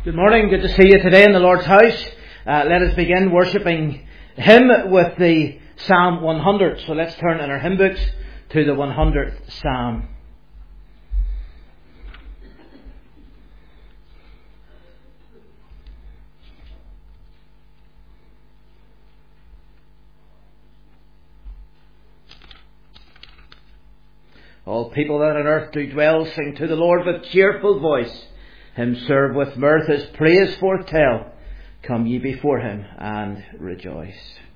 Good morning, good to see you today in the Lord's house. Let us begin worshipping Him with the Psalm 100. So let's turn in our hymn books to the 100th Psalm. All people that on earth do dwell, sing to the Lord with cheerful voice. Him serve with mirth, His praise foretell. Come ye before Him and rejoice.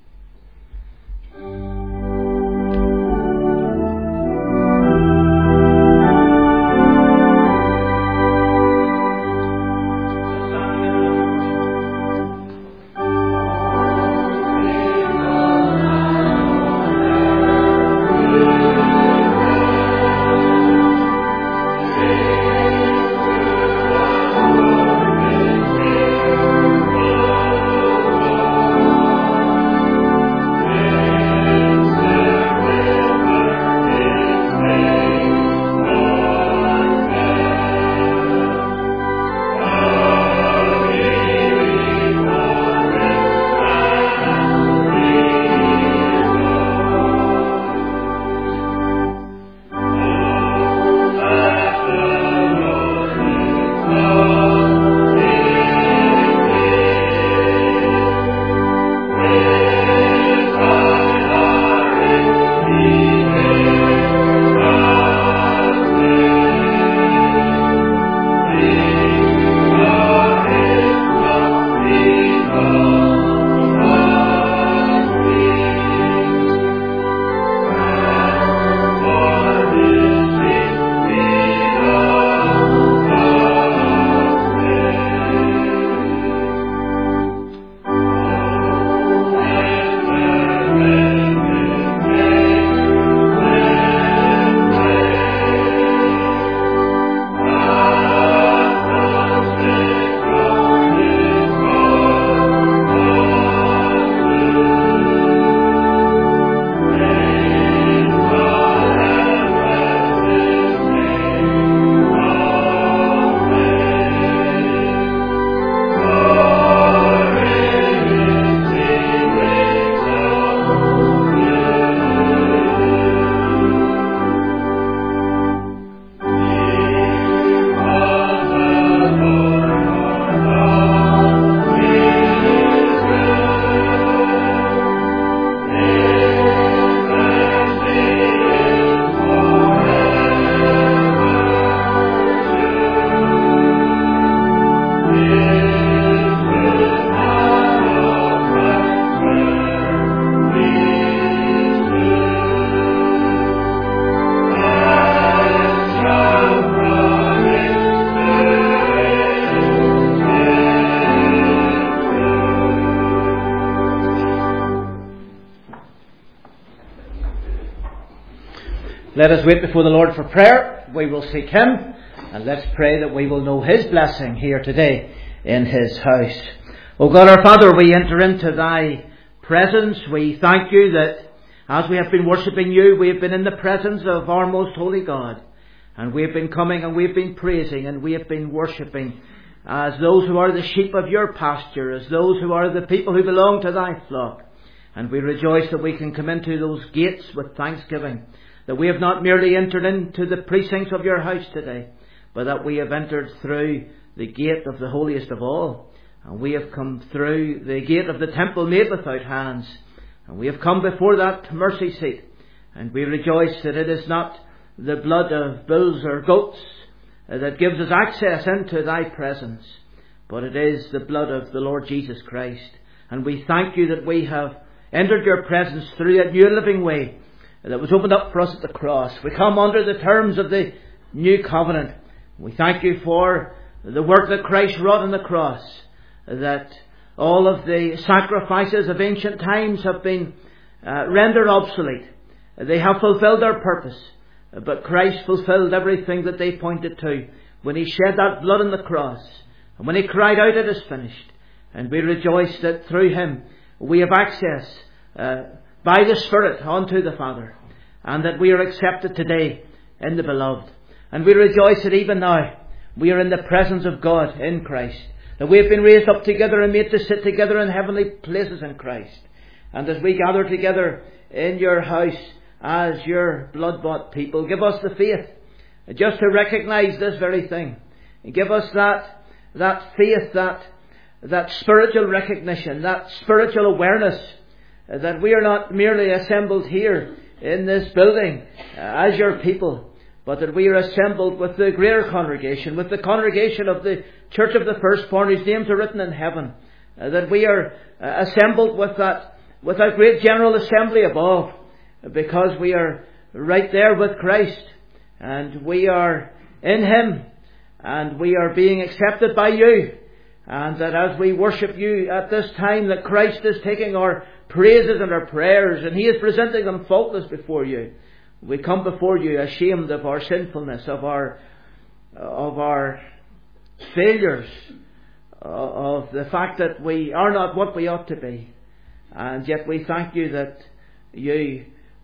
Let us wait before the Lord for prayer. We will seek Him, and let's pray that we will know His blessing here today in His house. O God our Father, we enter into Thy presence. We thank You that as we have been worshipping You, we have been in the presence of our most holy God. And we have been coming and we have been praising and we have been worshipping as those who are the sheep of Your pasture, as those who are the people who belong to Thy flock. And we rejoice that we can come into those gates with thanksgiving, that we have not merely entered into the precincts of Your house today, but that we have entered through the gate of the holiest of all. And we have come through the gate of the temple made without hands. And we have come before that mercy seat. And we rejoice that it is not the blood of bulls or goats that gives us access into Thy presence, but it is the blood of the Lord Jesus Christ. And we thank You that we have entered Your presence through that new living way that was opened up for us at the cross. We come under the terms of the new covenant. We thank You for the work that Christ wrought on the cross, that all of the sacrifices of ancient times have been rendered obsolete. They have fulfilled their purpose, but Christ fulfilled everything that they pointed to when He shed that blood on the cross and when He cried out, "It is finished." And we rejoice that through Him we have access by the Spirit unto the Father, and that we are accepted today in the Beloved. And we rejoice that even now we are in the presence of God in Christ, that we have been raised up together and made to sit together in heavenly places in Christ. And as we gather together in your house as your blood-bought people, give us the faith just to recognize this very thing. And give us that faith, that spiritual recognition, that spiritual awareness that we are not merely assembled here in this building as your people, but that we are assembled with the greater congregation, with the congregation of the Church of the Firstborn, whose names are written in heaven. That we are assembled with that great general assembly above, because we are right there with Christ, and we are in Him, and we are being accepted by you. And that as we worship you at this time, that Christ is taking our praises and our prayers, and He is presenting them faultless before you. We come before you ashamed of our sinfulness, of our failures, of the fact that we are not what we ought to be. And yet we thank you that you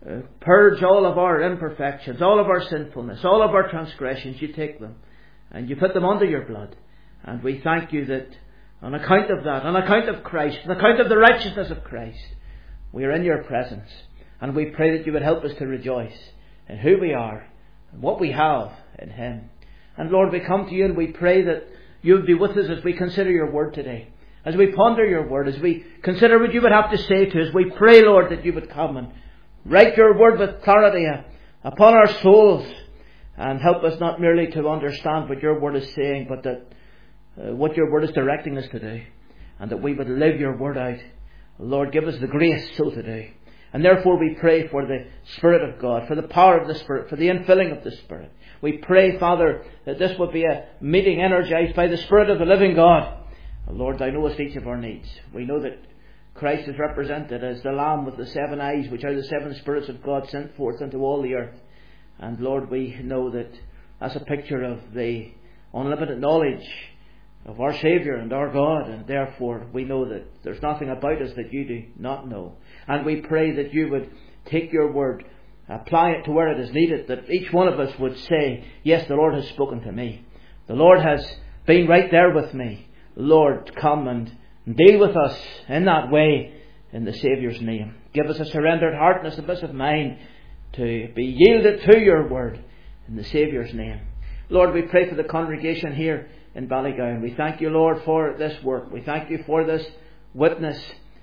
purge all of our imperfections, all of our sinfulness, all of our transgressions. You take them and you put them under your blood. And we thank you that on account of that, on account of Christ, on account of the righteousness of Christ, we are in your presence. And we pray that you would help us to rejoice in who we are and what we have in Him. And Lord, we come to you and we pray that you would be with us as we consider your word today. As we ponder your word, as we consider what you would have to say to us, we pray, Lord, that you would come and write your word with clarity upon our souls, and help us not merely to understand what your word is saying, but that what your word is directing us to do, and that we would live your word out. Lord, give us the grace so to do. And therefore we pray for the Spirit of God, for the power of the Spirit, for the infilling of the Spirit. We pray, Father, that this would be a meeting energized by the Spirit of the living God. Lord, thou knowest each of our needs. We know that Christ is represented as the Lamb with the 7 eyes, which are the 7 spirits of God sent forth into all the earth. And Lord, we know that that's a picture of the unlimited knowledge of our Saviour and our God, and therefore we know that there's nothing about us that you do not know. And we pray that you would take your word, apply it to where it is needed, that each one of us would say, yes, the Lord has spoken to me. The Lord has been right there with me. Lord, come and deal with us in that way in the Saviour's name. Give us a surrendered heart and a submissive mind to be yielded to your word in the Saviour's name. Lord, we pray for the congregation here in Ballygowan. We thank you, Lord, for this work. We thank you for this witness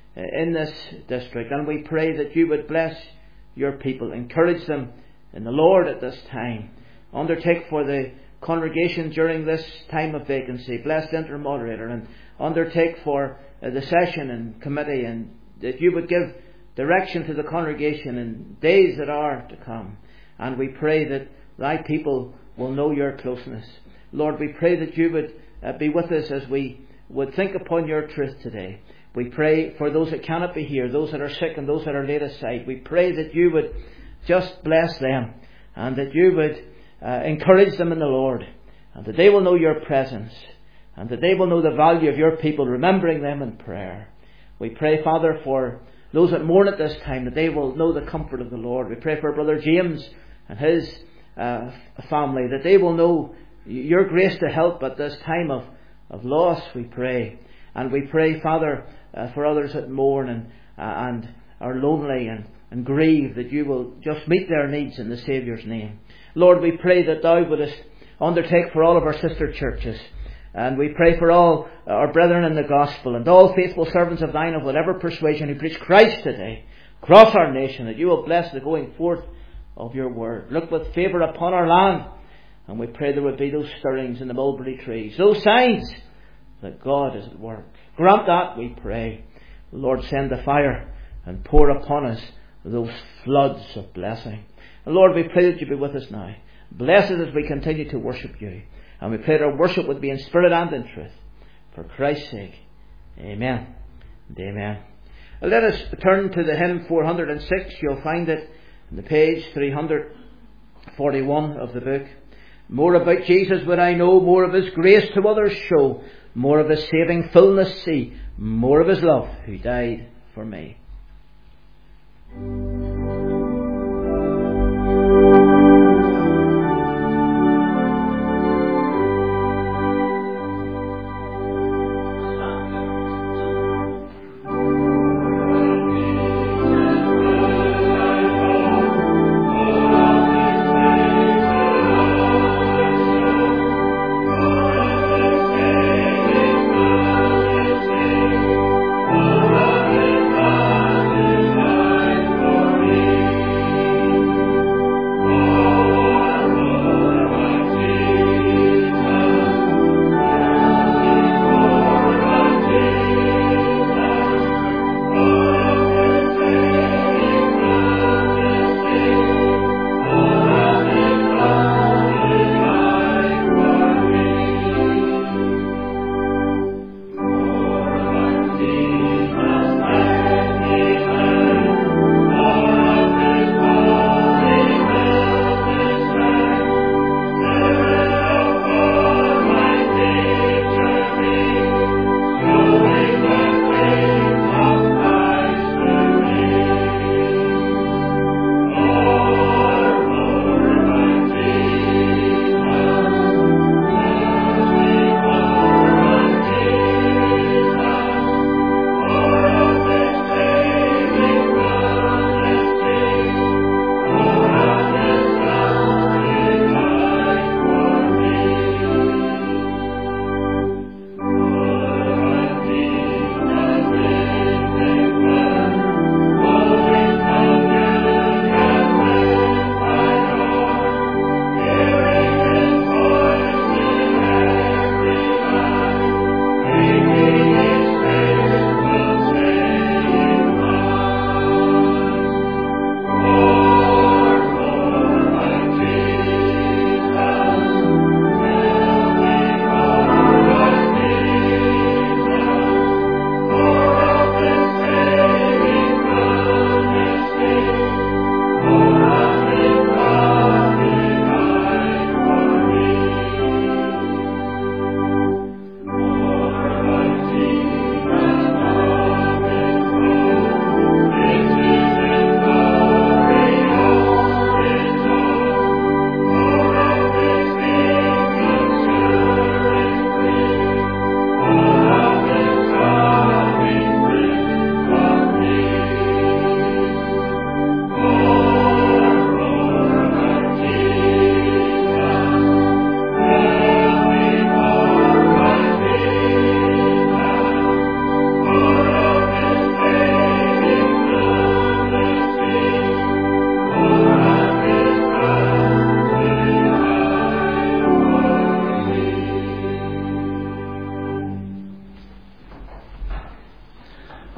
in this district. And we pray that you would bless your people. Encourage them in the Lord at this time. Undertake for the congregation during this time of vacancy. Bless the inter-moderator, and undertake for the session and committee, and that you would give direction to the congregation in days that are to come. And we pray that thy people will know your closeness. Lord, we pray that you would be with us as we would think upon your truth today. We pray for those that cannot be here, those that are sick and those that are laid aside. We pray that you would just bless them, and that you would encourage them in the Lord, and that they will know your presence, and that they will know the value of your people, remembering them in prayer. We pray, Father, for those that mourn at this time, that they will know the comfort of the Lord. We pray for Brother James and his family, that they will know your grace to help at this time of loss, we pray. And we pray, Father, for others that mourn and are lonely and grieve, that you will just meet their needs in the Saviour's name. Lord, we pray that thou wouldest undertake for all of our sister churches. And we pray for all our brethren in the gospel and all faithful servants of thine of whatever persuasion who preach Christ today across our nation, that you will bless the going forth of your word. Look with favour upon our land. And we pray there would be those stirrings in the mulberry trees, those signs that God is at work. Grant that, we pray. Lord, send the fire and pour upon us those floods of blessing. And Lord, we pray that you be with us now. Bless us as we continue to worship you. And we pray that our worship would be in spirit and in truth. For Christ's sake. Amen and amen. Let us turn to the hymn 406. You'll find it on the page 341 of the book. More about Jesus would I know, more of his grace to others show, more of his saving fullness see, more of his love who died for me.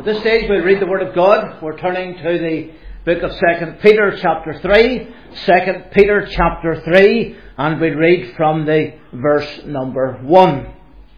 At this stage we'll read the Word of God. We're turning to the book of 2 Peter chapter 3. 2 Peter chapter 3, and we'll read from the verse number 1.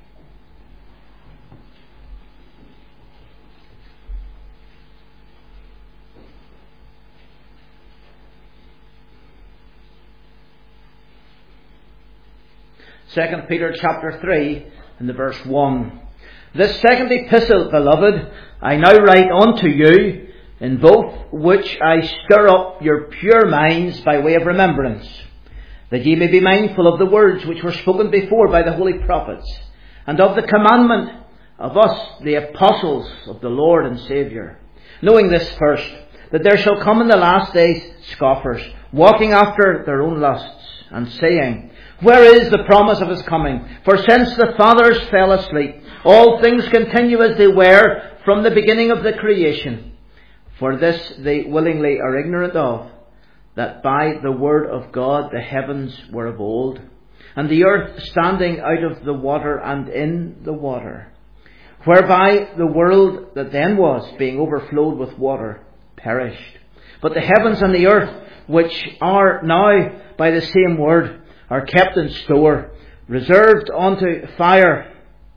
Second Peter chapter 3 and the verse 1. This second epistle, beloved, I now write unto you, in both which I stir up your pure minds by way of remembrance, that ye may be mindful of the words which were spoken before by the holy prophets, and of the commandment of us, the apostles of the Lord and Saviour, knowing this first, that there shall come in the last days scoffers, walking after their own lusts, and saying, Where is the promise of his coming? For since the fathers fell asleep, all things continue as they were from the beginning of the creation. For this they willingly are ignorant of, that by the word of God the heavens were of old, and the earth standing out of the water and in the water, whereby the world that then was, being overflowed with water, perished. But the heavens and the earth, which are now by the same word, are kept in store, reserved unto fire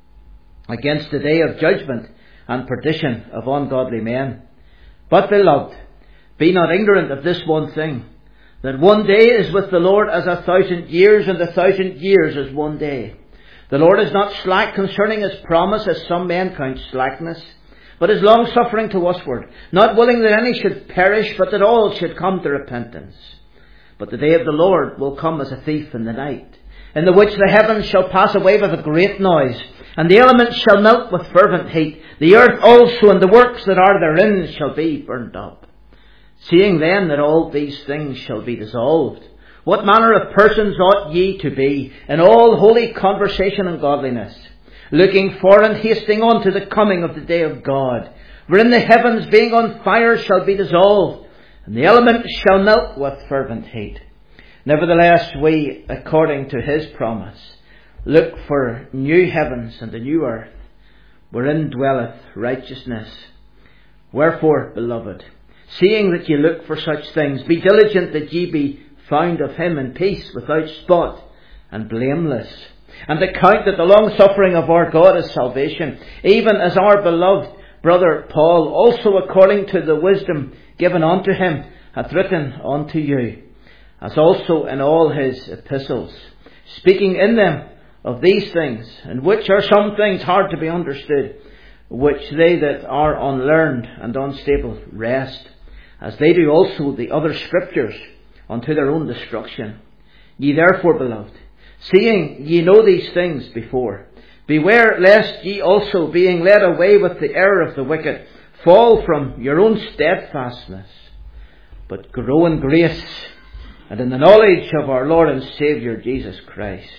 against the day of judgment and perdition of ungodly men. But, beloved, be not ignorant of this one thing, that one day is with the Lord as 1,000 years, and 1,000 years as one day. The Lord is not slack concerning his promise, as some men count slackness, but is long-suffering to usward, not willing that any should perish, but that all should come to repentance. But the day of the Lord will come as a thief in the night, in the which the heavens shall pass away with a great noise, and the elements shall melt with fervent heat. The earth also and the works that are therein shall be burnt up. Seeing then that all these things shall be dissolved, what manner of persons ought ye to be in all holy conversation and godliness, looking for and hasting on to the coming of the day of God, wherein the heavens being on fire shall be dissolved, and the elements shall melt with fervent heat. Nevertheless, we, according to his promise, look for new heavens and a new earth, wherein dwelleth righteousness. Wherefore, beloved, seeing that ye look for such things, be diligent that ye be found of him in peace, without spot and blameless, and account that the long suffering of our God is salvation, even as our beloved brother Paul, also according to the wisdom given unto him, hath written unto you, as also in all his epistles, speaking in them of these things, in which are some things hard to be understood, which they that are unlearned and unstable wrest, as they do also the other scriptures, unto their own destruction. Ye therefore, beloved, seeing ye know these things before, beware lest ye also, being led away with the error of the wicked, fall from your own steadfastness, but grow in grace and in the knowledge of our Lord and Saviour Jesus Christ.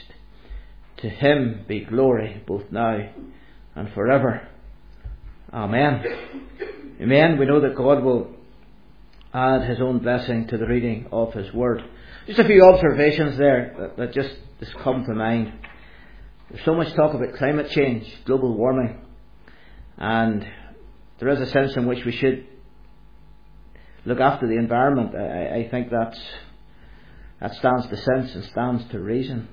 To him be glory both now and forever. Amen. Amen. We know that God will add his own blessing to the reading of his word. Just a few observations there that just come to mind. There's so much talk about climate change, global warming, and there is a sense in which we should look after the environment. I think that stands to sense and stands to reason.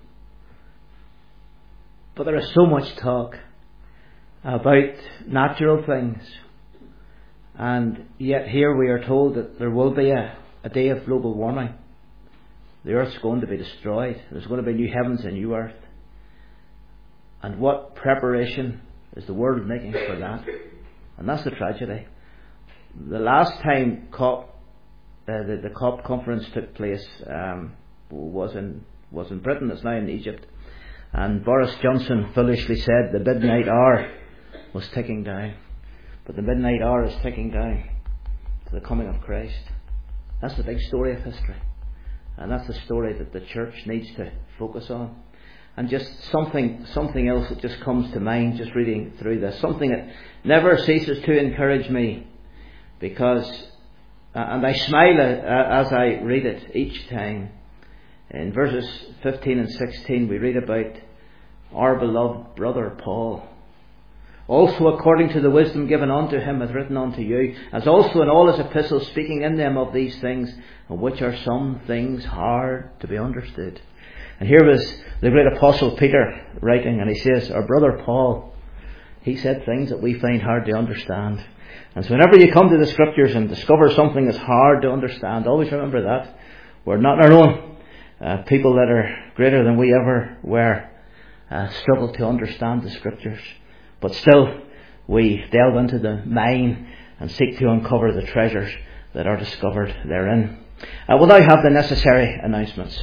But there is so much talk about natural things, and yet here we are told that there will be a day of global warming. The earth's going to be destroyed. There's going to be new heavens and new earth. And what preparation is the world making for that? And that's the tragedy. The last time the COP conference took place was in Britain. It's now in Egypt. And Boris Johnson foolishly said the midnight hour was ticking down. But the midnight hour is ticking down to the coming of Christ. That's the big story of history. And that's the story that the church needs to focus on. And just something else that just comes to mind just reading through this. Something that never ceases to encourage me. Because, and I smile as I read it each time. In verses 15 and 16 we read about our beloved brother Paul. also according to the wisdom given unto him hath written unto you, as also in all his epistles, speaking in them of these things, of which are some things hard to be understood. And here was the great apostle Peter writing, and he says, our brother Paul, he said things that we find hard to understand. And so whenever you come to the scriptures and discover something that's hard to understand, always remember that. We're not our own. People that are greater than we ever were struggle to understand the scriptures. But still, we delve into the mine and seek to uncover the treasures that are discovered therein. Will I have the necessary announcements?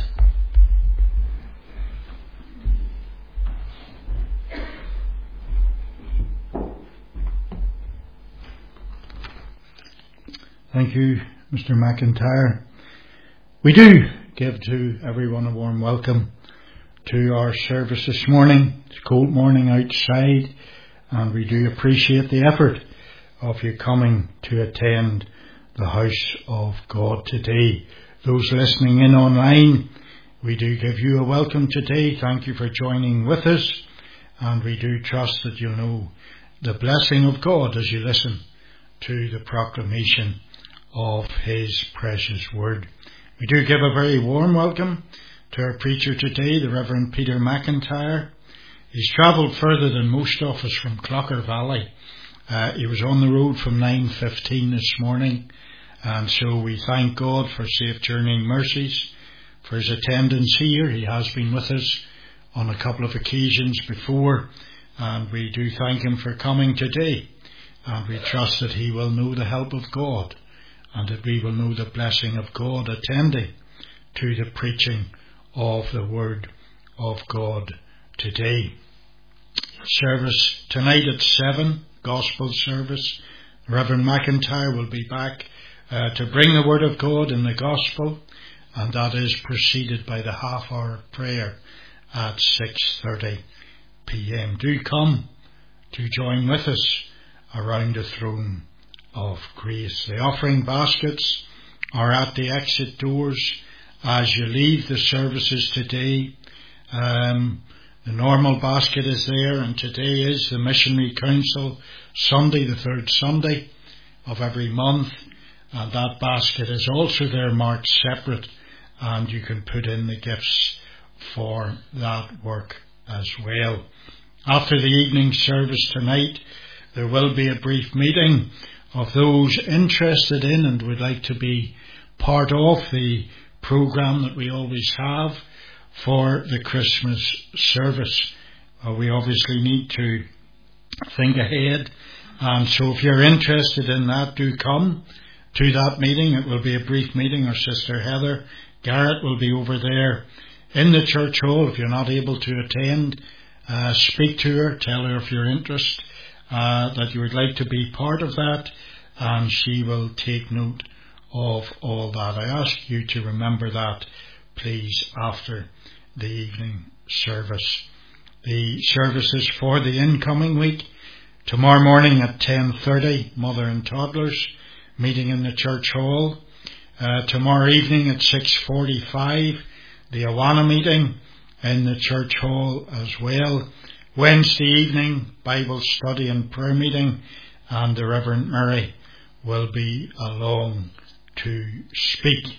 Thank you, Mr. McIntyre. We do give to everyone a warm welcome to our service this morning. It's a cold morning outside, and we do appreciate the effort of you coming to attend the house of God today. Those listening in online, we do give you a welcome today. Thank you for joining with us, and we do trust that you'll know the blessing of God as you listen to the proclamation of his precious word. We do give a very warm welcome to our preacher today, the Reverend Peter McIntyre. He's travelled further than most of us from Clocker Valley. He was on the road from 9:15 this morning, and so we thank God for safe journeying mercies, for his attendance here. He has been with us on a couple of occasions before, and we do thank him for coming today, and we trust that he will know the help of God, and that we will know the blessing of God attending to the preaching of the Word of God today. Service tonight at 7, Gospel service. Reverend McIntyre will be back to bring the Word of God in the Gospel, and that is preceded by the half-hour prayer at 6:30 p.m. Do come to join with us around the throne of grace. The offering baskets are at the exit doors as you leave the services today. The normal basket is there, and today is the Missionary Council Sunday, the third Sunday of every month, and that basket is also there marked separate, and you can put in the gifts for that work as well. After the evening service tonight, there will be a brief meeting of those interested in and would like to be part of the program that we always have for the Christmas service. We obviously need to think ahead, and so if you're interested in that, do come to that meeting. It will be a brief meeting. Our sister Heather Garrett will be over there in the church hall. If you're not able to attend, speak to her, tell her of your interest, that you would like to be part of that, and she will take note of all that. I ask you to remember that, please, after the evening service. The services for the incoming week: tomorrow morning at 10:30, mother and toddlers meeting in the church hall. Tomorrow evening at 6:45, the Awana meeting in the church hall as well. Wednesday evening, Bible study and prayer meeting, and the Reverend Murray will be along to speak.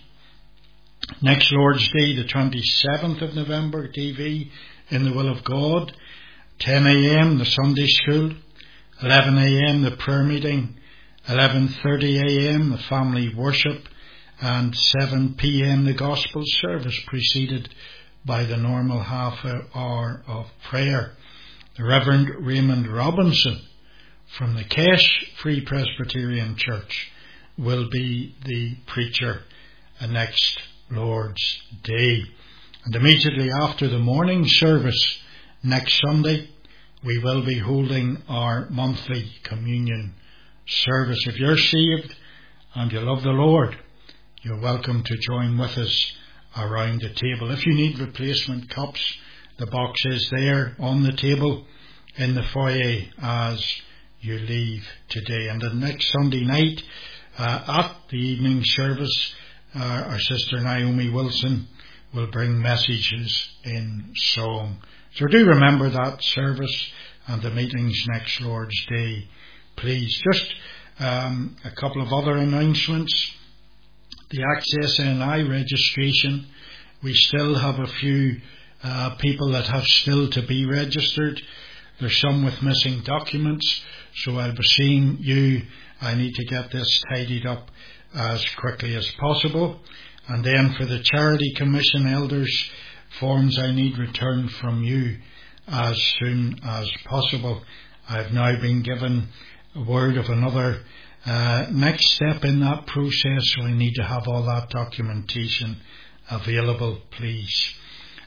Next Lord's Day, the 27th of November, TV in the Will of God, 10 a.m. the Sunday School, 11 a.m. the prayer meeting, 11:30 a.m. the family worship, and 7 p.m. the Gospel service, preceded by the normal half hour of prayer. The Reverend Raymond Robinson from the Kesh Free Presbyterian Church will be the preacher next Lord's Day. And immediately after the morning service next Sunday, we will be holding our monthly communion service. If you're saved and you love the Lord, you're welcome to join with us around the table. If you need replacement cups, the box is there on the table in the foyer as you leave today. And the next Sunday night, at the evening service, our sister Naomi Wilson will bring messages in song. So do remember that service and the meetings next Lord's Day, please. Just a couple of other announcements. The Access NI registration, we still have a few people that have still to be registered. There's some with missing documents, so I'll be seeing you. I need to get this tidied up as quickly as possible. And then for the Charity Commission Elders forms, I need return from you as soon as possible. I've now been given a word of another next step in that process, so I need to have all that documentation available, please.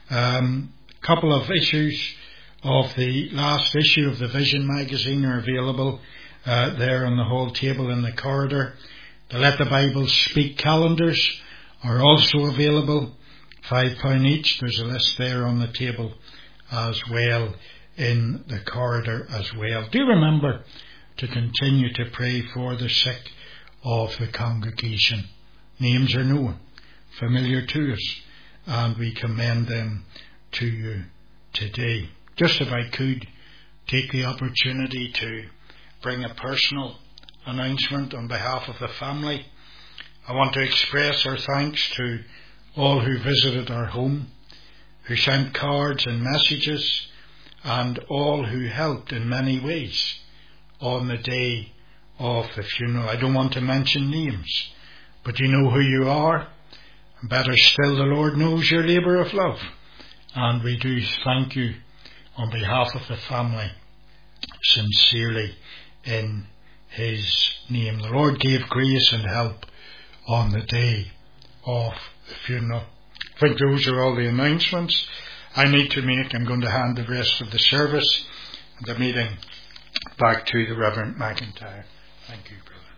Couple of issues of the last issue of the Vision magazine are available there on the hall table in the corridor. The Let the Bible Speak calendars are also available, £5 each. There's a list there on the table as well in the corridor as well. Do remember to continue to pray for the sick of the congregation. Names are known, familiar to us, and we commend them to you today. Just if I could take the opportunity to bring a personal announcement on behalf of the family. I want to express our thanks to all who visited our home, who sent cards and messages, and all who helped in many ways on the day of the funeral. I don't want to mention names, but you know who you are. And better still, the Lord knows your labour of love. And we do thank you on behalf of the family sincerely in His name. The Lord gave grace and help on the day of the funeral. I think those are all the announcements I need to make. I'm going to hand the rest of the service and the meeting back to the Reverend McIntyre. Thank you, brother.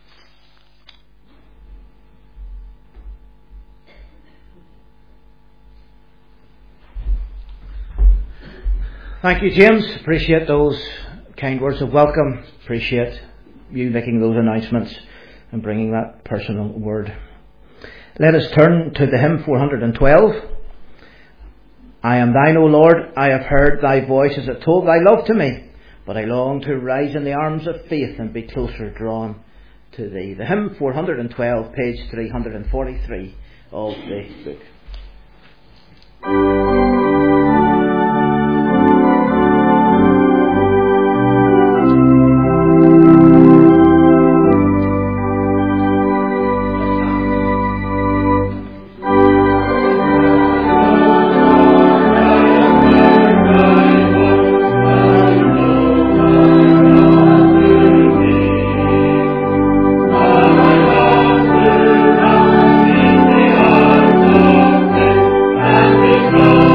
Thank you, James. Appreciate those kind words of welcome. Appreciate you making those announcements and bringing that personal word. Let us turn to the hymn 412. I am thine, O Lord, I have heard thy voice as it told thy love to me, but I long to rise in the arms of faith and be closer drawn to thee. The hymn 412, page 343 of the book. Oh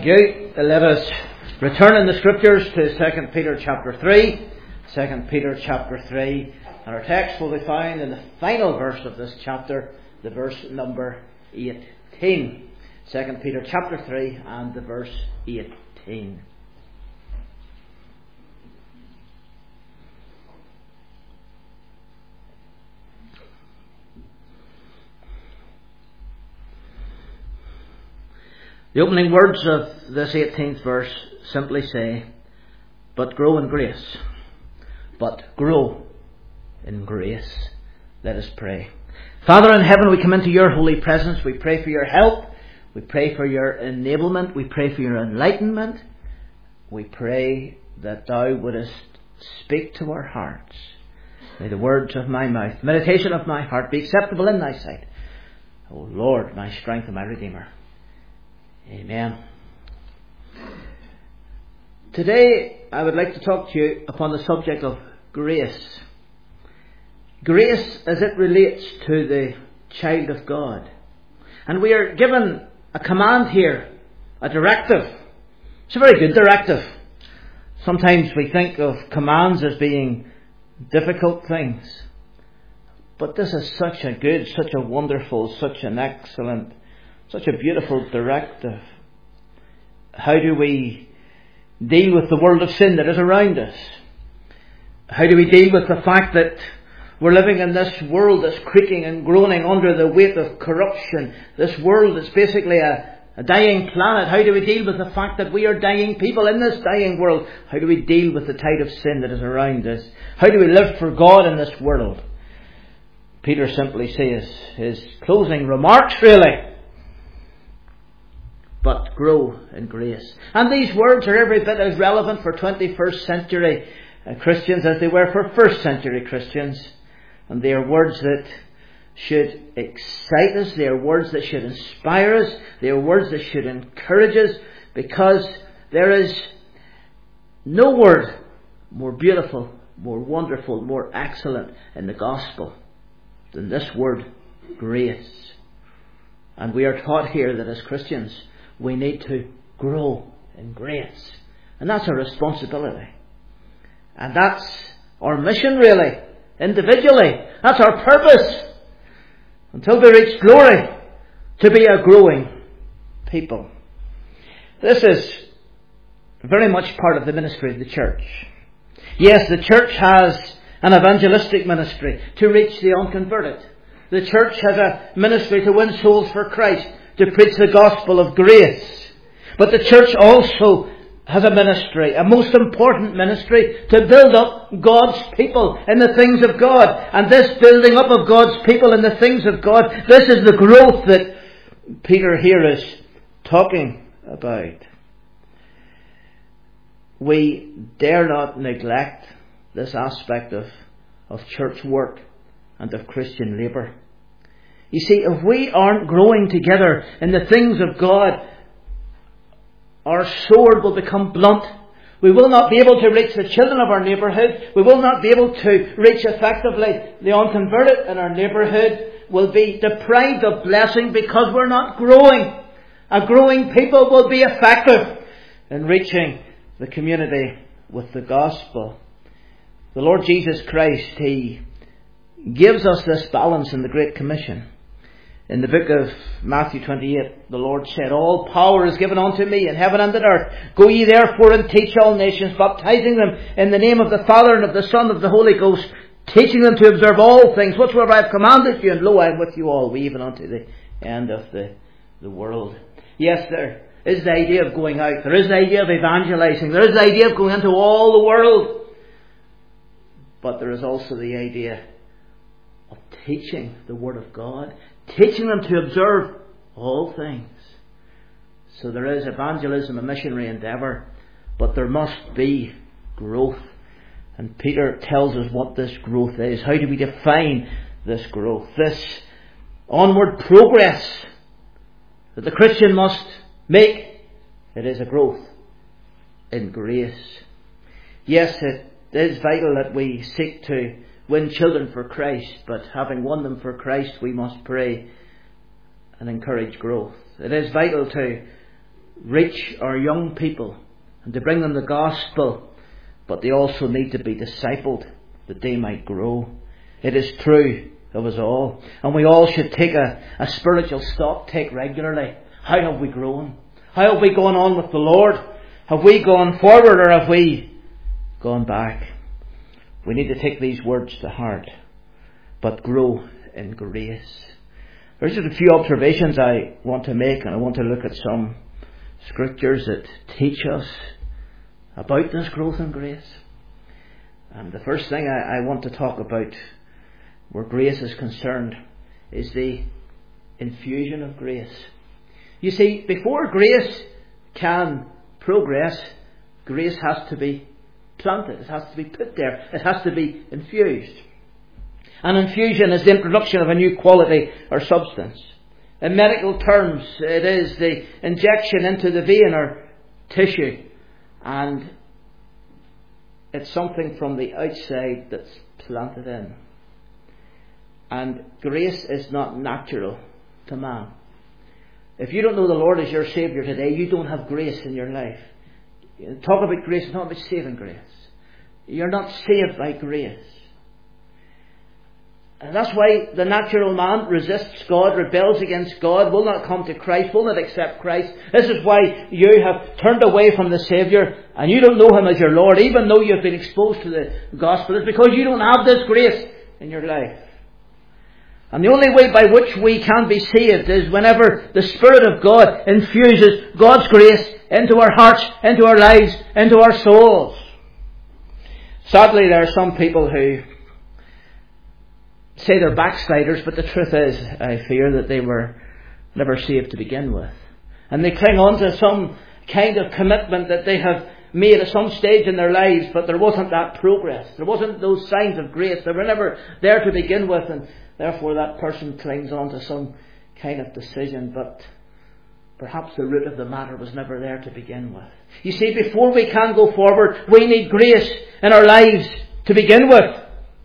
you. Let us return in the Scriptures to 2 Peter chapter 3. 2 Peter chapter 3. And our text will be found in the final verse of this chapter, the verse number 18. 2 Peter chapter 3 and the verse 18. The opening words of this 18th verse simply say, "But grow in grace." But grow in grace. Let us pray. Father in heaven, we come into your holy presence. We pray for your help. We pray for your enablement. We pray for your enlightenment. We pray that thou wouldest speak to our hearts. May the words of my mouth, meditation of my heart be acceptable in thy sight, O Lord, my strength and my Redeemer. Amen. Today I would like to talk to you upon the subject of grace. Grace as it relates to the child of God. And we are given a command here, a directive. It's a very good directive. Sometimes we think of commands as being difficult things. But this is such a good, such a wonderful, such an excellent, such a beautiful directive. How do we deal with the world of sin that is around us? How do we deal with the fact that we're living in this world that's creaking and groaning under the weight of corruption? This world is basically a dying planet. How do we deal with the fact that we are dying people in this dying world? How do we deal with the tide of sin that is around us? How do we live for God in this world? Peter simply says, his closing remarks really, but grow in grace. And these words are every bit as relevant for 21st century Christians as they were for first century Christians. And they are words that should excite us. They are words that should inspire us. They are words that should encourage us, because there is no word more beautiful, more wonderful, more excellent in the gospel than this word, grace. And we are taught here that as Christians we need to grow in grace. And that's our responsibility. And that's our mission really, individually. That's our purpose. Until we reach glory, to be a growing people. This is very much part of the ministry of the church. Yes, the church has an evangelistic ministry to reach the unconverted. The church has a ministry to win souls for Christ, to preach the gospel of grace. But the church also has a ministry, a most important ministry, to build up God's people in the things of God. And this building up of God's people in the things of God, this is the growth that Peter here is talking about. We dare not neglect this aspect of church work and of Christian labour. You see, if we aren't growing together in the things of God, our sword will become blunt. We will not be able to reach the children of our neighbourhood. We will not be able to reach effectively the unconverted in our neighbourhood. We'll be deprived of blessing because we're not growing. A growing people will be effective in reaching the community with the gospel. The Lord Jesus Christ, He gives us this balance in the Great Commission. In the book of Matthew 28, the Lord said, "All power is given unto me in heaven and on earth. Go ye therefore and teach all nations, baptizing them in the name of the Father and of the Son and of the Holy Ghost, teaching them to observe all things whatsoever I have commanded you, and lo, I am with you all, even unto the end of the world." Yes, there is the idea of going out. There is the idea of evangelizing. There is the idea of going into all the world. But there is also the idea of teaching the Word of God, teaching them to observe all things. So there is evangelism, a missionary endeavour, but there must be growth. And Peter tells us what this growth is. How do we define this growth? This onward progress that the Christian must make. It is a growth in grace. Yes, it is vital that we seek to win children for Christ, but having won them for Christ, we must pray and encourage growth. It is vital to reach our young people and to bring them the gospel, but they also need to be discipled that they might grow. It is true of us all. And we all should take a spiritual stock take regularly. How have we grown? How have we gone on with the Lord? Have we gone forward or have we gone back? We need to take these words to heart. But grow in grace. There's just a few observations I want to make, and I want to look at some scriptures that teach us about this growth in grace. And the first thing I want to talk about where grace is concerned is the infusion of grace. You see, before grace can progress, grace has to be planted. It has to be put there. It has to be infused. An infusion is the introduction of a new quality or substance. In medical terms, it is the injection into the vein or tissue. And it's something from the outside that's planted in. And grace is not natural to man. If you don't know the Lord as your Saviour today, you don't have grace in your life. Talk about grace, it's not about saving grace. You're not saved by grace. And that's why the natural man resists God, rebels against God, will not come to Christ, will not accept Christ. This is why you have turned away from the Saviour and you don't know Him as your Lord, even though you've been exposed to the gospel. It's because you don't have this grace in your life. And the only way by which we can be saved is whenever the Spirit of God infuses God's grace into our hearts, into our lives, into our souls. Sadly, there are some people who say they're backsliders, but the truth is, I fear that they were never saved to begin with. And they cling on to some kind of commitment that they have made at some stage in their lives, but there wasn't that progress. There wasn't those signs of grace. They were never there to begin with, and therefore that person clings on to some kind of decision, but perhaps the root of the matter was never there to begin with. You see, before we can go forward, we need grace in our lives to begin with.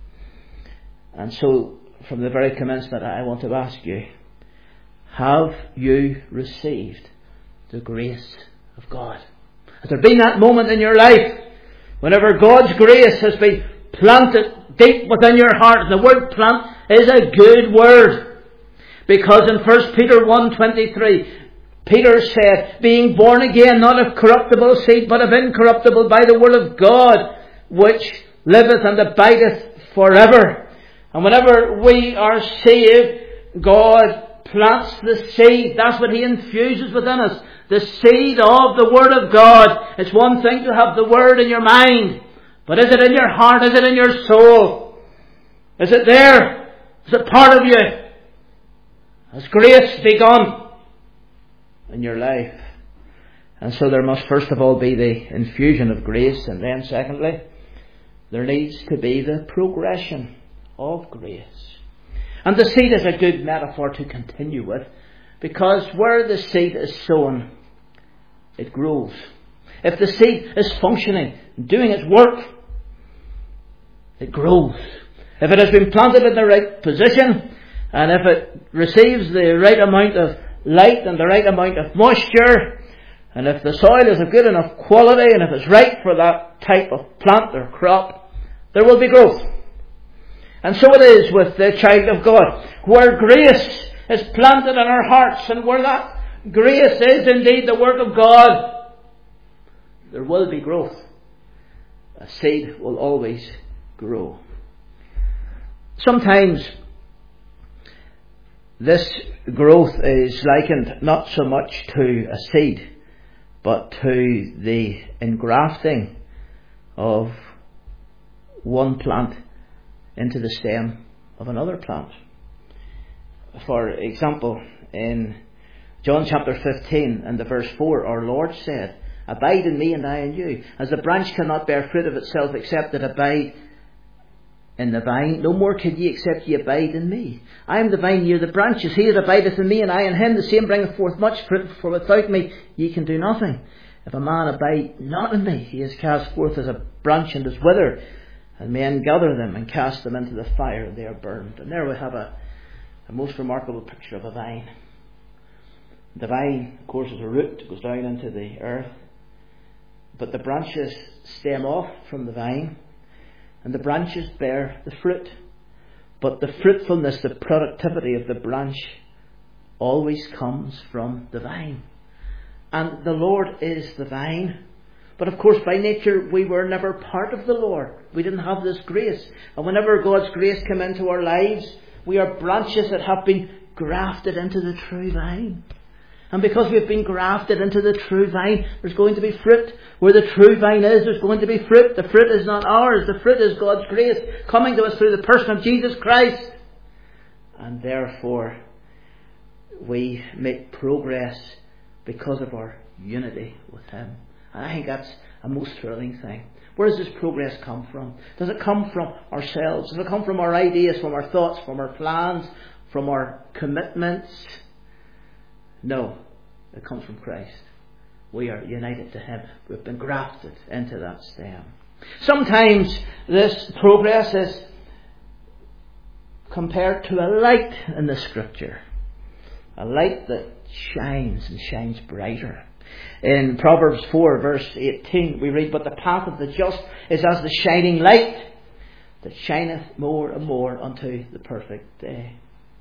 And so, from the very commencement, I want to ask you, have you received the grace of God? Has there been that moment in your life whenever God's grace has been planted deep within your heart? And the word plant is a good word, because in 1 Peter 1:23, Peter said, being born again, not of corruptible seed, but of incorruptible, by the word of God, which liveth and abideth forever. And whenever we are saved, God plants the seed. That's what He infuses within us. The seed of the Word of God. It's one thing to have the Word in your mind, but is it in your heart? Is it in your soul? Is it there? Is it part of you? Has grace begun in your life? And so there must first of all be the infusion of grace, and then secondly, there needs to be the progression of grace. And the seed is a good metaphor to continue with, because where the seed is sown, it grows. If the seed is functioning, doing its work, it grows. If it has been planted in the right position, and if it receives the right amount of light and the right amount of moisture, and if the soil is of good enough quality, and if it's right for that type of plant or crop, there will be growth. And so it is with the child of God. Where grace is planted in our hearts, and where that grace is indeed the work of God, there will be growth. A seed will always grow. Sometimes this growth is likened not so much to a seed, but to the engrafting of one plant into the stem of another plant. For example, in John chapter 15 and the verse 4, our Lord said, abide in me and I in you. As the branch cannot bear fruit of itself except it abide in the vine, no more can ye except ye abide in me. I am the vine, ye are the branches. He that abideth in me and I in him, the same bringeth forth much fruit, for without me ye can do nothing. If a man abide not in me, he is cast forth as a branch and is withered, and men gather them and cast them into the fire, and they are burned. And there we have a most remarkable picture of a vine. The vine, of course, is a root that goes down into the earth. But the branches stem off from the vine, and the branches bear the fruit. But the fruitfulness, the productivity of the branch always comes from the vine. And the Lord is the vine. But of course, by nature, we were never part of the Lord. We didn't have this grace. And whenever God's grace came into our lives, we are branches that have been grafted into the true vine. And because we've been grafted into the true vine, there's going to be fruit. Where the true vine is, there's going to be fruit. The fruit is not ours. The fruit is God's grace coming to us through the person of Jesus Christ. And therefore, we make progress because of our unity with Him. And I think that's a most thrilling thing. Where does this progress come from? Does it come from ourselves? Does it come from our ideas, from our thoughts, from our plans, from our commitments? No, it comes from Christ. We are united to Him. We've been grafted into that stem. Sometimes this progress is compared to a light in the Scripture. A light that shines and shines brighter. In Proverbs 4 verse 18 we read, "But the path of the just is as the shining light that shineth more and more unto the perfect day."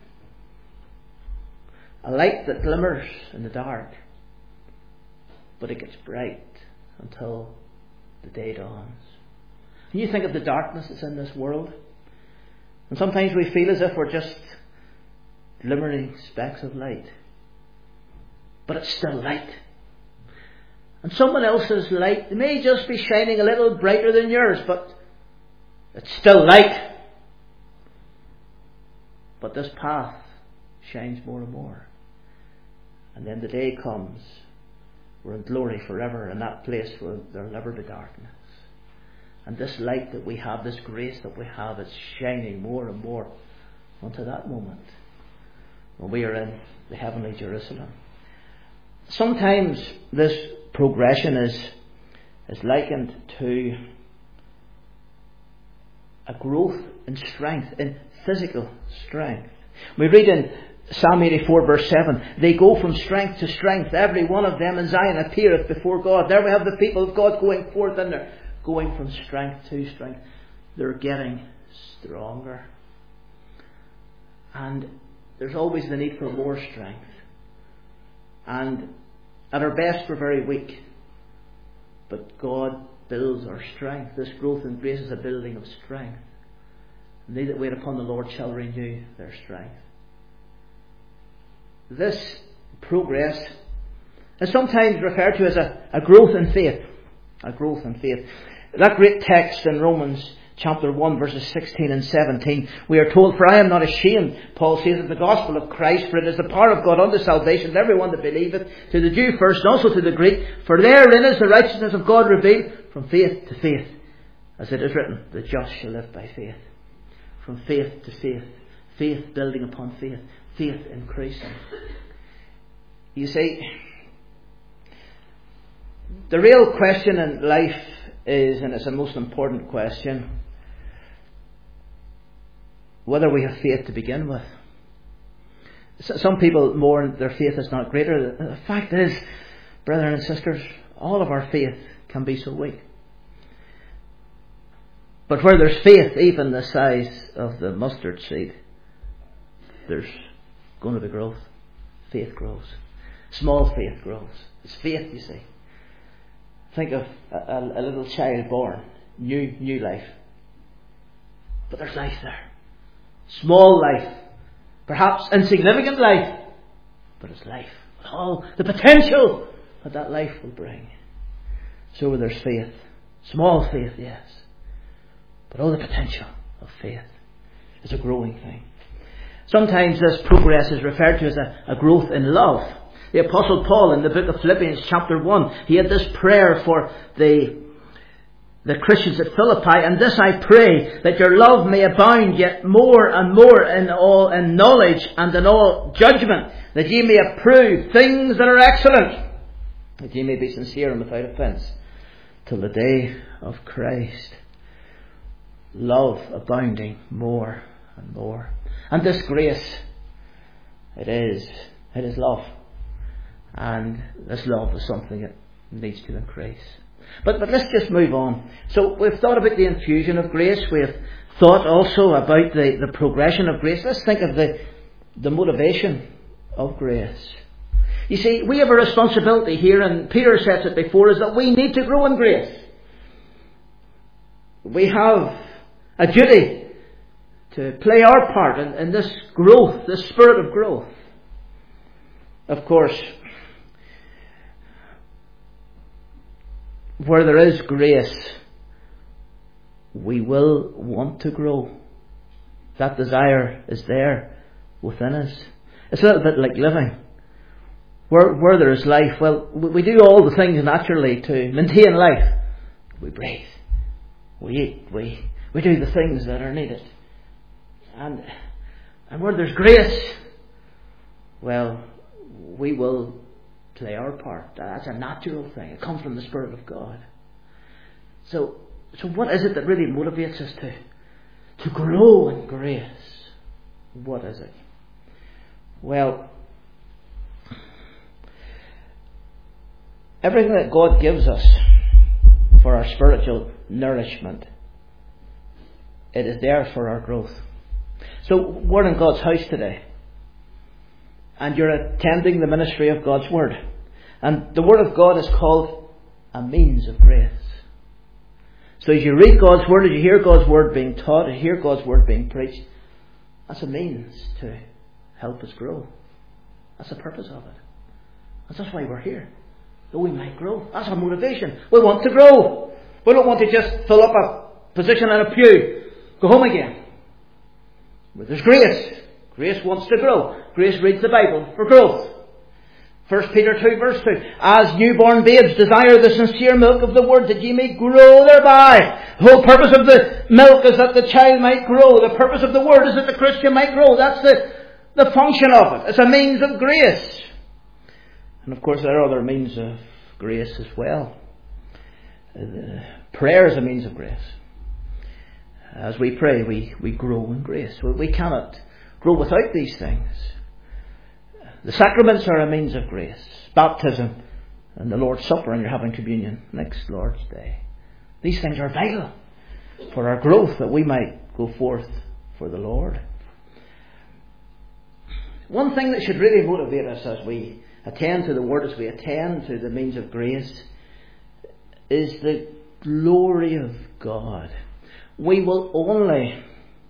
A light that glimmers in the dark, but it gets bright until the day dawns. And you think of the darkness that's in this world, and sometimes we feel as if we're just glimmering specks of light. But it's still light. And someone else's light may just be shining a little brighter than yours, but it's still light. But this path shines more and more. And then the day comes, we're in glory forever, in that place where there'll never be darkness. And this light that we have, this grace that we have, is shining more and more unto that moment when we are in the heavenly Jerusalem. Sometimes this progression is likened to a growth in strength, in physical strength. We read in Psalm 84 verse 7, "They go from strength to strength, every one of them in Zion appeareth before God." There we have the people of God going forth, and they're going from strength to strength. They're getting stronger. And there's always the need for more strength. And at our best we're very weak. But God builds our strength. This growth in grace is a building of strength. And they that wait upon the Lord shall renew their strength. This progress is sometimes referred to as a growth in faith. A growth in faith. That great text in Romans chapter 1 verses 16 and 17, we are told, "For I am not ashamed," Paul says, "of the gospel of Christ, for it is the power of God unto salvation to everyone that believeth, to the Jew first and also to the Greek. For therein is the righteousness of God revealed from faith to faith. As it is written, the just shall live by faith." From faith to faith. Faith building upon faith. Faith increasing. You see, the real question in life is, and it's a most important question, whether we have faith to begin with. Some people mourn their faith is not greater. The fact is, brethren and sisters, all of our faith can be so weak. But where there's faith, even the size of the mustard seed, there's going to be growth. Faith grows. Small faith grows. It's faith, you see. Think of a little child born, new life. But there's life there. Small life. Perhaps insignificant life. But it's life. All the potential that that life will bring. So where there's faith. Small faith, yes. But all the potential of faith is a growing thing. Sometimes this progress is referred to as a growth in love. The Apostle Paul in the book of Philippians chapter 1, he had this prayer for the Christians at Philippi, "And this I pray, that your love may abound yet more and more in knowledge and in all judgment, that ye may approve things that are excellent, that ye may be sincere and without offence, till the day of Christ." Love abounding more and more. And this grace, it is love. And this love is something that needs to increase. But let's just move on. So we've thought about the infusion of grace. We've thought also about the progression of grace. Let's think of the motivation of grace. You see, we have a responsibility here, and Peter sets it before us, that we need to grow in grace. We have a duty to play our part in this growth, this spirit of growth. Of course, where there is grace, we will want to grow. That desire is there within us. It's a little bit like living. Where there is life, well, we do all the things naturally to maintain life. We breathe, we eat, we do the things that are needed. And where there's grace, well, we will play our part. That's a natural thing. It comes from the Spirit of God. So what is it that really motivates us to grow in grace? What is it? Well, everything that God gives us for our spiritual nourishment, it is there for our growth. So we're in God's house today, and you're attending the ministry of God's Word. And the Word of God is called a means of grace. So as you read God's Word, as you hear God's Word being taught, as you hear God's Word being preached, that's a means to help us grow. That's the purpose of it. And that's why we're here. That we might grow. That's our motivation. We want to grow. We don't want to just fill up a position in a pew, go home again. But there's grace. Grace wants to grow. Grace reads the Bible for growth. 1 Peter 2 verse 2. As newborn babes desire the sincere milk of the Word, that ye may grow thereby. The whole purpose of the milk is that the child might grow. The purpose of the Word is that the Christian might grow. That's the function of it. It's a means of grace. And of course there are other means of grace as well. Prayer is a means of grace. As we pray, we grow in grace. We cannot grow without these things. The sacraments are a means of grace. Baptism and the Lord's Supper, and you're having communion next Lord's Day. These things are vital for our growth, that we might go forth for the Lord. One thing that should really motivate us as we attend to the Word, as we attend to the means of grace, is the glory of God. We will only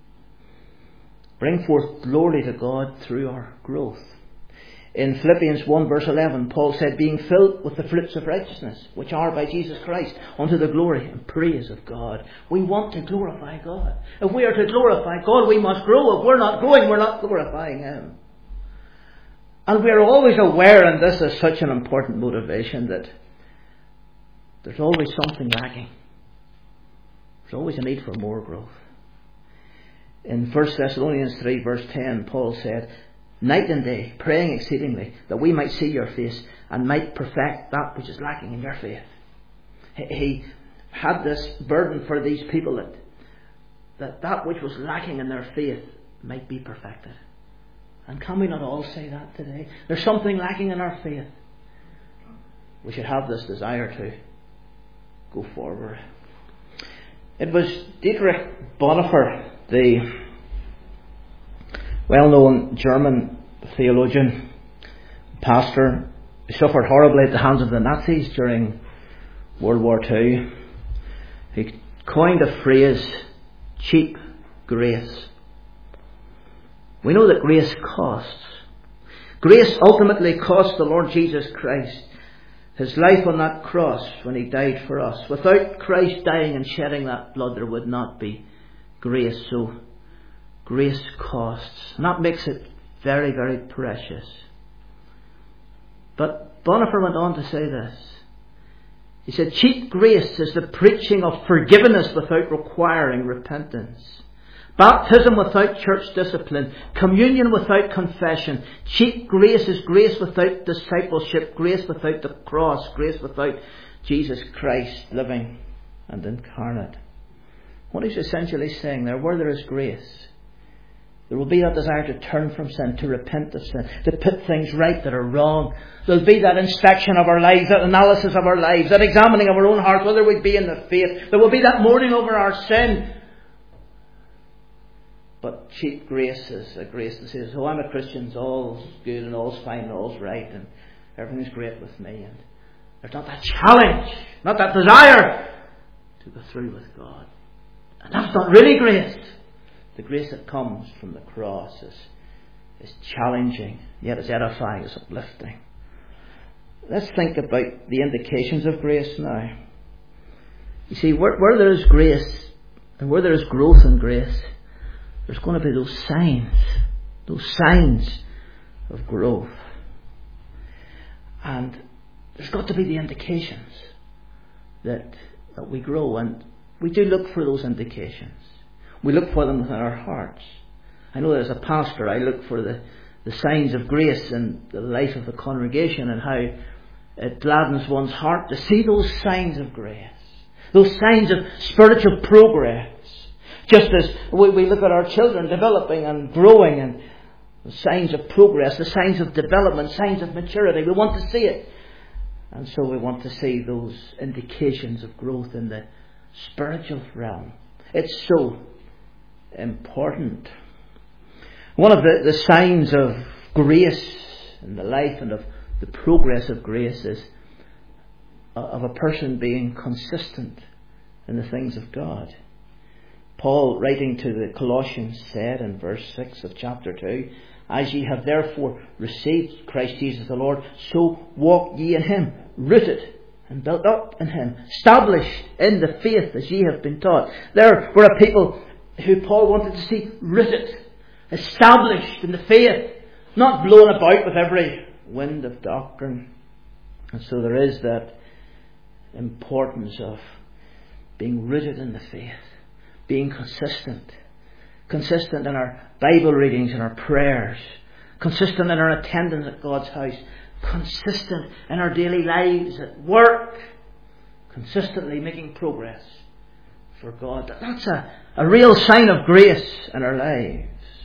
bring forth glory to God through our growth. In Philippians 1 verse 11, Paul said, being filled with the fruits of righteousness, which are by Jesus Christ, unto the glory and praise of God. We want to glorify God. If we are to glorify God, we must grow. If we're not growing, we're not glorifying Him. And we are always aware, and this is such an important motivation, that there's always something lacking. There's always a need for more growth. In 1 Thessalonians 3 verse 10, Paul said, night and day, praying exceedingly, that we might see your face and might perfect that which is lacking in your faith. He had this burden for these people, that which was lacking in their faith might be perfected. And can we not all say that today? There's something lacking in our faith. We should have this desire to go forward. It was Dietrich Bonhoeffer, the well-known German theologian, pastor, who suffered horribly at the hands of the Nazis during World War II. He coined a phrase, cheap grace. We know that grace costs. Grace ultimately cost the Lord Jesus Christ His life on that cross when He died for us. Without Christ dying and shedding that blood, there would not be grace. So grace costs. And that makes it very, very precious. But Bonhoeffer went on to say this. He said, cheap grace is the preaching of forgiveness without requiring repentance. Baptism without church discipline. Communion without confession. Cheap grace is grace without discipleship. Grace without the cross. Grace without Jesus Christ living and incarnate. What he's essentially saying there, where there is grace, There will be that desire to turn from sin, to repent of sin, to put things right that are wrong. There will be that inspection of our lives, that analysis of our lives, that examining of our own hearts, whether we be in the faith. There will be that mourning over our sin. But cheap grace is a grace that says, oh, I'm a Christian, it's all's good and all's fine and all's right and everything's great with me. And there's not that challenge, not that desire to go through with God. And that's not really grace. The grace that comes from the cross is challenging, yet it's edifying, it's uplifting. Let's think about the indications of grace now. You see, where there is grace and where there is growth in grace, there's going to be those signs of growth. And there's got to be the indications that we grow, and we do look for those indications. We look for them within our hearts. I know that as a pastor, I look for the signs of grace in the life of the congregation and how it gladdens one's heart to see those signs of grace, those signs of spiritual progress. Just as we look at our children developing and growing, and the signs of progress, the signs of development, signs of maturity, we want to see it. And so we want to see those indications of growth in the spiritual realm. It's so important. One of the signs of grace in the life and of the progress of grace is of a person being consistent in the things of God. Paul, writing to the Colossians, said in verse 6 of chapter 2, as ye have therefore received Christ Jesus the Lord, so walk ye in him, rooted and built up in him, established in the faith as ye have been taught. There were a people who Paul wanted to see rooted, established in the faith, not blown about with every wind of doctrine. And so there is that importance of being rooted in the faith, being consistent in our Bible readings and our prayers, consistent in our attendance at God's house, consistent in our daily lives at work, consistently making progress for God. That's a real sign of grace in our lives.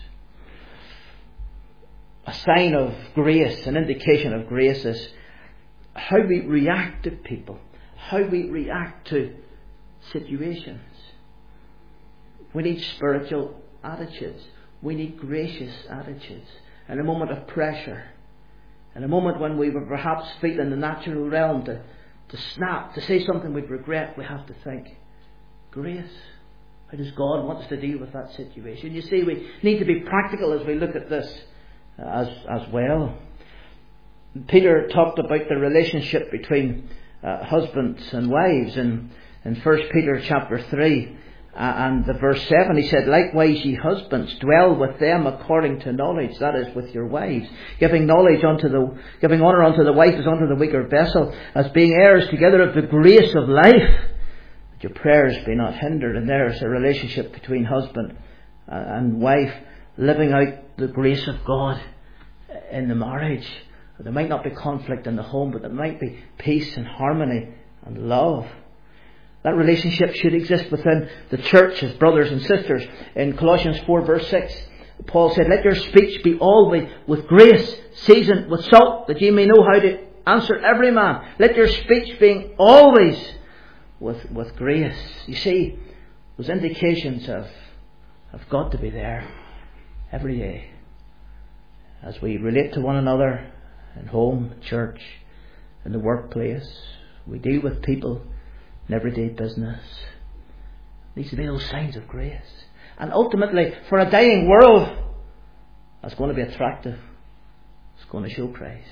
A sign of grace, an indication of grace is how we react to people, how we react to situations. We need spiritual attitudes. We need gracious attitudes. In a moment of pressure, in a moment when we would perhaps feel in the natural realm to snap, to say something we'd regret, we have to think, grace. How does God want us to deal with that situation? You see, we need to be practical as we look at this as well. Peter talked about the relationship between husbands and wives in 1 Peter chapter 3 and the verse 7. He said, likewise ye husbands, dwell with them according to knowledge, that is, with your wives, giving honour unto the wife as unto the weaker vessel, as being heirs together of the grace of life, that your prayers be not hindered. And there's a relationship between husband and wife, living out the grace of God in the marriage. There might not be conflict in the home, but there might be peace and harmony and love. That relationship should exist within the church as brothers and sisters. In Colossians 4 verse 6, Paul said, let your speech be always with grace, seasoned with salt, that ye may know how to answer every man. Let your speech being always with grace. You see, those indications have got to be there every day as we relate to one another in home, church, in the workplace. We deal with people in everyday business. There needs to be those signs of grace. And ultimately, for a dying world, that's going to be attractive. It's going to show Christ.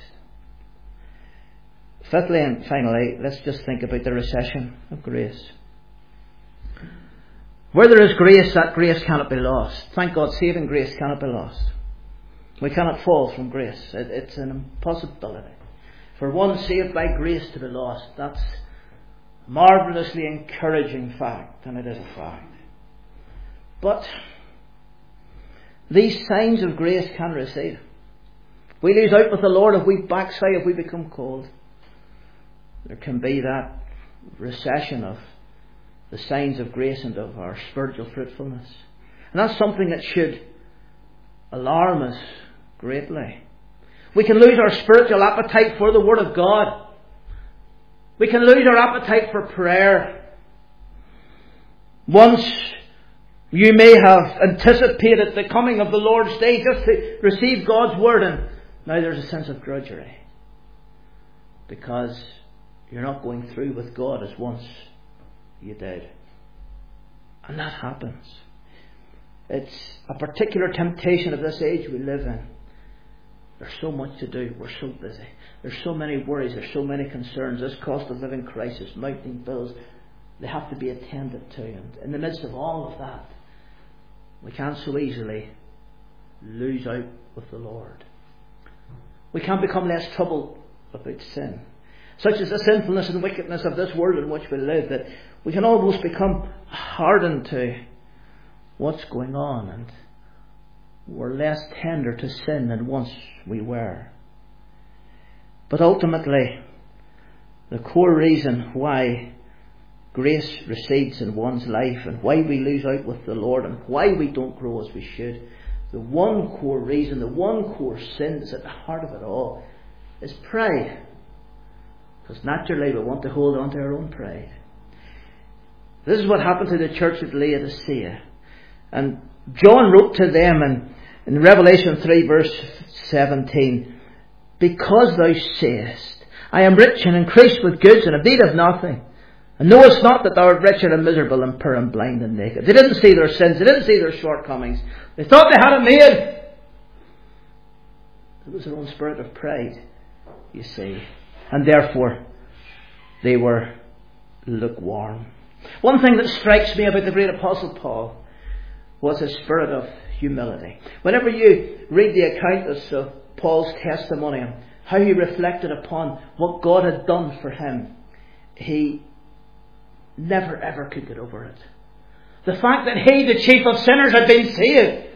Fifthly and finally, let's just think about the recession of grace. Where there is grace, that grace cannot be lost. Thank God, saving grace cannot be lost. We cannot fall from grace. It's an impossibility. For one saved by grace to be lost, that's a marvellously encouraging fact, and it is a fact. But these signs of grace can recede. If we lose out with the Lord, if we backslide, if we become cold, there can be that recession of the signs of grace and of our spiritual fruitfulness. And that's something that should alarm us greatly. We can lose our spiritual appetite for the Word of God. We can lose our appetite for prayer. Once you may have anticipated the coming of the Lord's day just to receive God's Word, and now there's a sense of drudgery because you're not going through with God as once you did. And that happens. It's a particular temptation of this age we live in. There's so much to do. We're so busy. There's so many worries. There's so many concerns. This cost of living crisis, mounting bills, they have to be attended to. And in the midst of all of that, we can't so easily lose out with the Lord. We can't become less troubled about sin. Such is the sinfulness and wickedness of this world in which we live, that we can almost become hardened to what's going on, and we're less tender to sin than once we were. But ultimately, the core reason why grace recedes in one's life and why we lose out with the Lord and why we don't grow as we should, the one core reason, the one core sin that's at the heart of it all is pride. Because naturally we want to hold on to our own pride. This is what happened to the church at Laodicea. And John wrote to them in Revelation 3 verse 17, because thou sayest, I am rich and increased with goods and have need of nothing, and knowest not that thou art wretched and miserable and poor and blind and naked. They didn't see their sins. They didn't see their shortcomings. They thought they had it made. It was their own spirit of pride, you see. And therefore, they were lukewarm. One thing that strikes me about the great Apostle Paul was his spirit of humility. Whenever you read the account of Paul's testimony and how he reflected upon what God had done for him, he never ever could get over it. The fact that he, the chief of sinners, had been saved.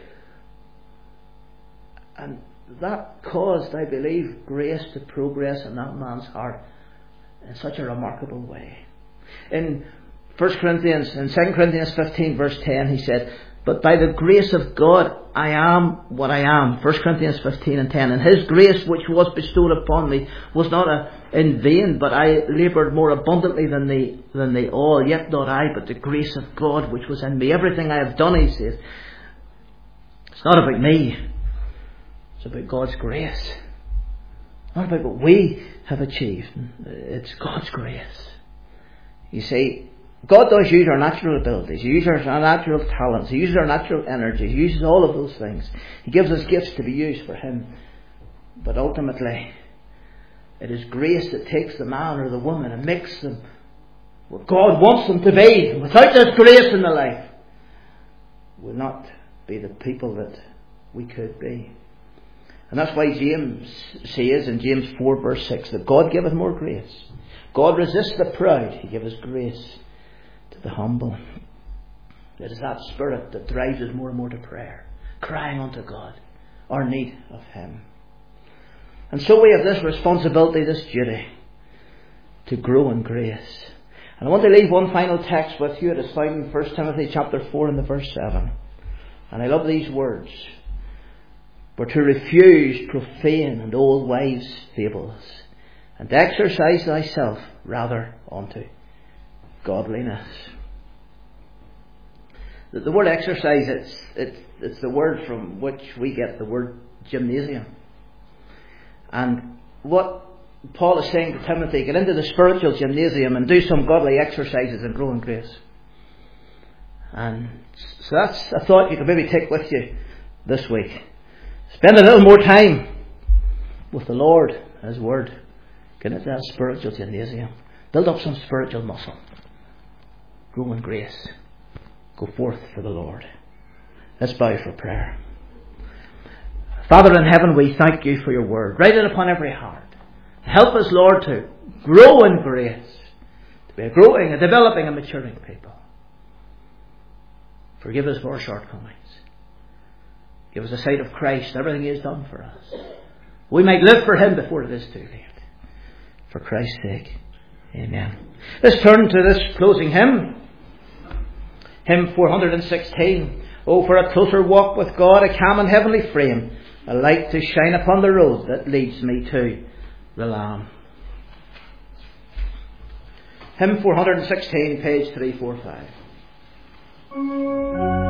And that caused, I believe, grace to progress in that man's heart in such a remarkable way. In 2 Corinthians 15 verse 10, he said, but by the grace of God I am what I am. 1 Corinthians 15 and 10. And his grace which was bestowed upon me was not in vain, but I laboured more abundantly than they all. Yet not I, but the grace of God which was in me. Everything I have done, he says, it's not about me. It's about God's grace. Not about what we have achieved. It's God's grace. You see, God does use our natural abilities. He uses our natural talents. He uses our natural energy. He uses all of those things. He gives us gifts to be used for Him. But ultimately, it is grace that takes the man or the woman and makes them what God wants them to be. Without this grace in their life, we'll not be the people that we could be. And that's why James says in James 4 verse 6 that God giveth more grace. God resists the proud. He giveth grace to the humble. It is that spirit that drives us more and more to prayer, crying unto God our need of Him. And so we have this responsibility, this duty, to grow in grace. And I want to leave one final text with you. It is found in 1 Timothy chapter 4 and the verse 7. And I love these words. For to refuse profane and old wives' fables, and exercise thyself rather unto godliness. The word exercise, it's the word from which we get the word gymnasium. And what Paul is saying to Timothy, get into the spiritual gymnasium and do some godly exercises and grow in grace. And so that's a thought you could maybe take with you this week. Spend a little more time with the Lord and His Word. Get into that spiritual gymnasium. Build up some spiritual muscle. Grow in grace. Go forth for the Lord. Let's bow for prayer. Father in heaven, we thank You for Your Word. Write it upon every heart. Help us, Lord, to grow in grace. To be a growing, a developing, and maturing people. Forgive us for our shortcomings. Give us a sight of Christ and everything He has done for us. We might live for Him before it is too late. For Christ's sake. Amen. Let's turn to this closing hymn. Hymn 416. Oh, for a closer walk with God, a calm and heavenly frame, a light to shine upon the road that leads me to the Lamb. Hymn 416, page 345.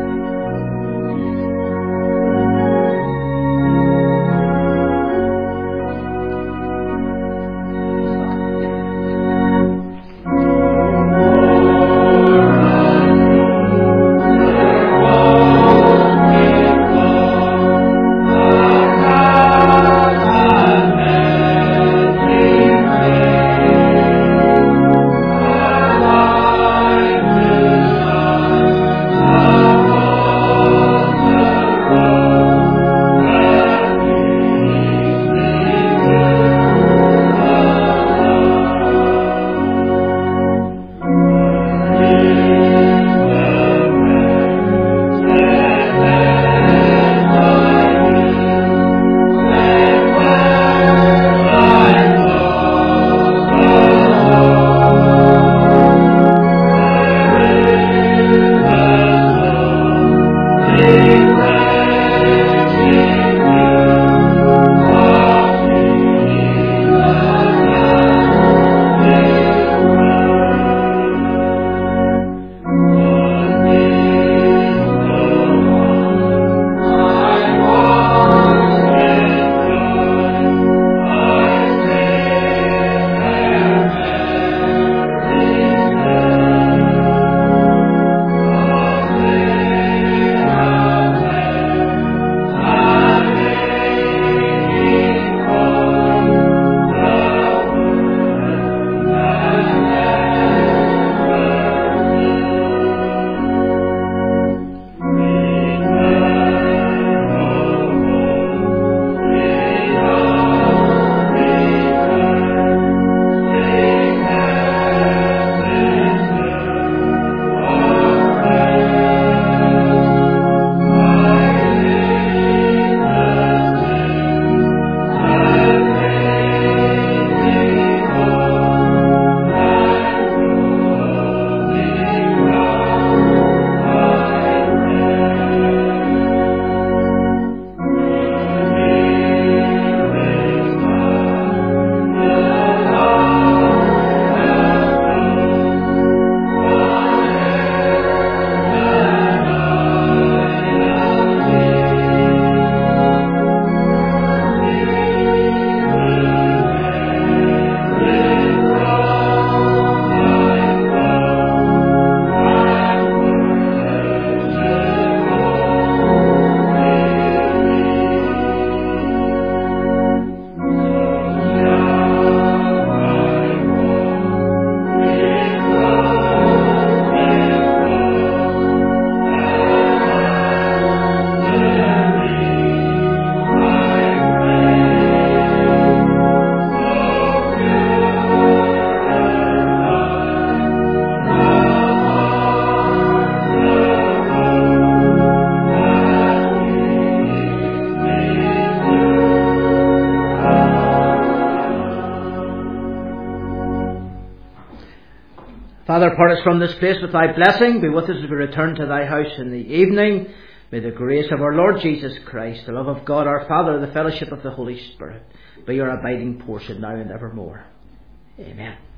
Father, part us from this place with thy blessing. Be with us as we return to thy house in the evening. May the grace of our Lord Jesus Christ, the love of God our Father, the fellowship of the Holy Spirit be your abiding portion now and evermore. Amen.